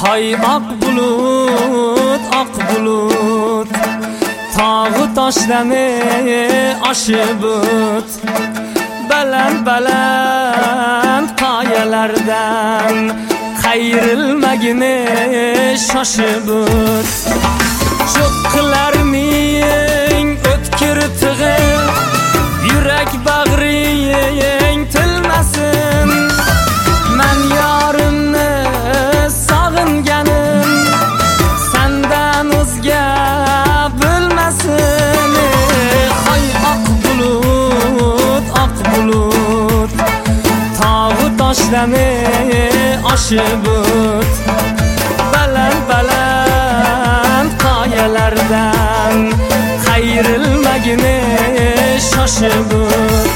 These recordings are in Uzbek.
Ay ak bulut Tağı taşlarını aşıp öt Baland qayalardan qayrilmagini shoshib öt Cho'qqilarning o'tkir tig'i yurak bag'ring tilmasin Men yorimni sog'inganim sendan o'zga bilmasin Hoy oq bulut Tog'u toshlarni oshib o't Baland qoyalardan qayrilmagini shoshib o't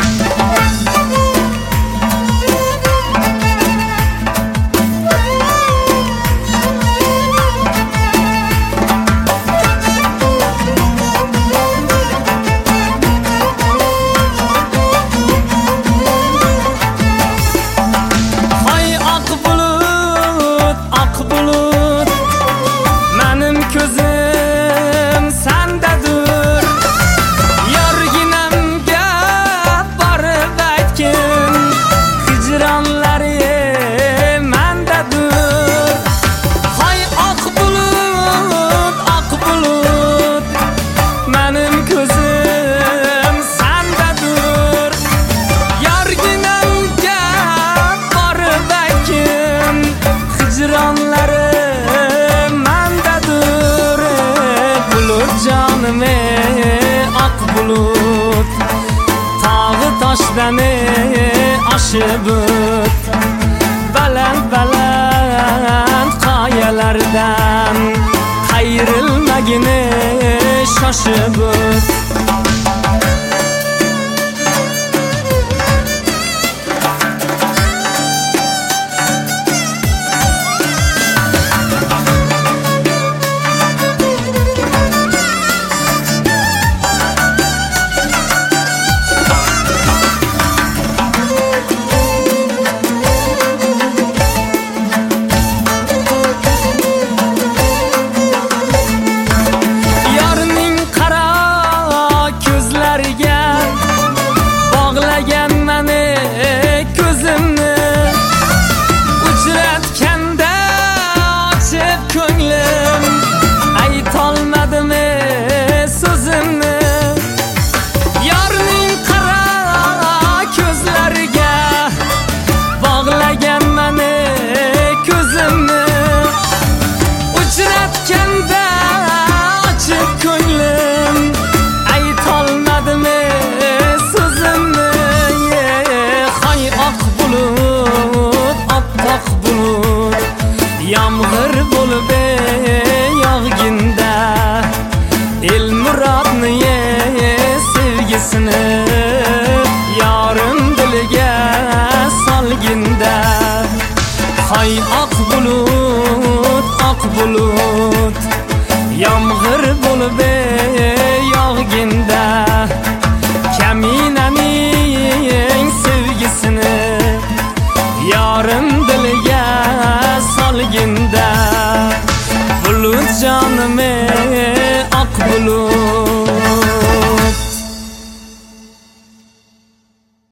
Tağı taşlarını aşıp öt Baland qayalardan qayrilmagini shoshib öt